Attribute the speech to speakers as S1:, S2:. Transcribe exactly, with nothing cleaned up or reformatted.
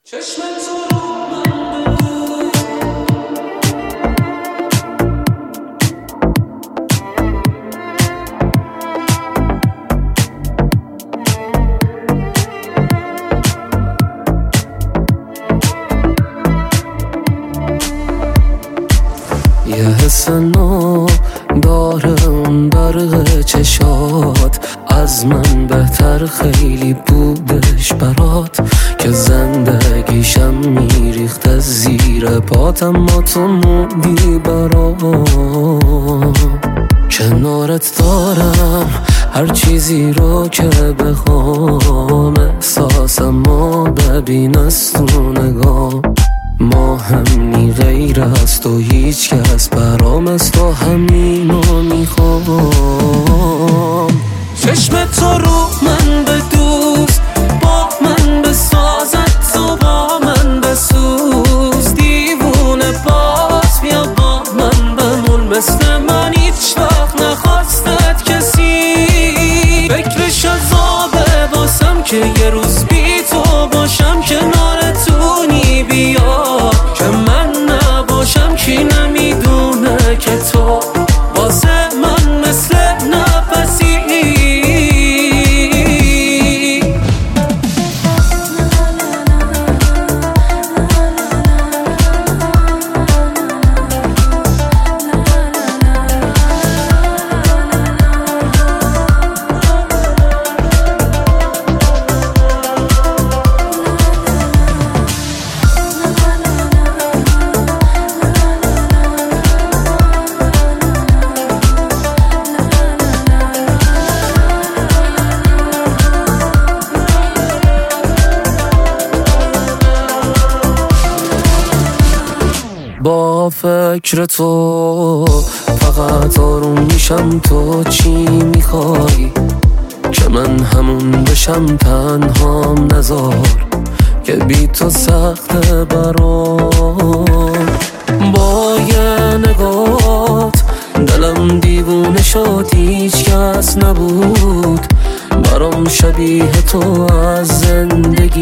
S1: یه حس نو داره اون برق چشات، از من بهتر خیلی بودش برات که زندگیشم میریخت از زیر پات، اما تو موندی برام. کنارت دارم هر چیزی رو که بخوام، احساسمو ببین از تو نگاه، ما همین غیر از تو هیچ کس برام، از تو همینو میخوام. چشم تو رو من بدوز، با من بسازد تو با من بسوز، دیوونه باز بیا با من بمون، مثل من هیچ وقت نخواستت کسی. فکرش عذابه واسم که یه روز بی تو باشم کنارتونی، بیا که من نباشم کی نمیدونه که تو واسه من مثل نفسی. با فکر تو فقط آروم میشم، تو چی میخوای که من همون بشم، تنهام نذار که بی تو سخته برام. با یه نگات دلم دیوونه شد، هیچ کس نبود برام شبیه تو از زندگی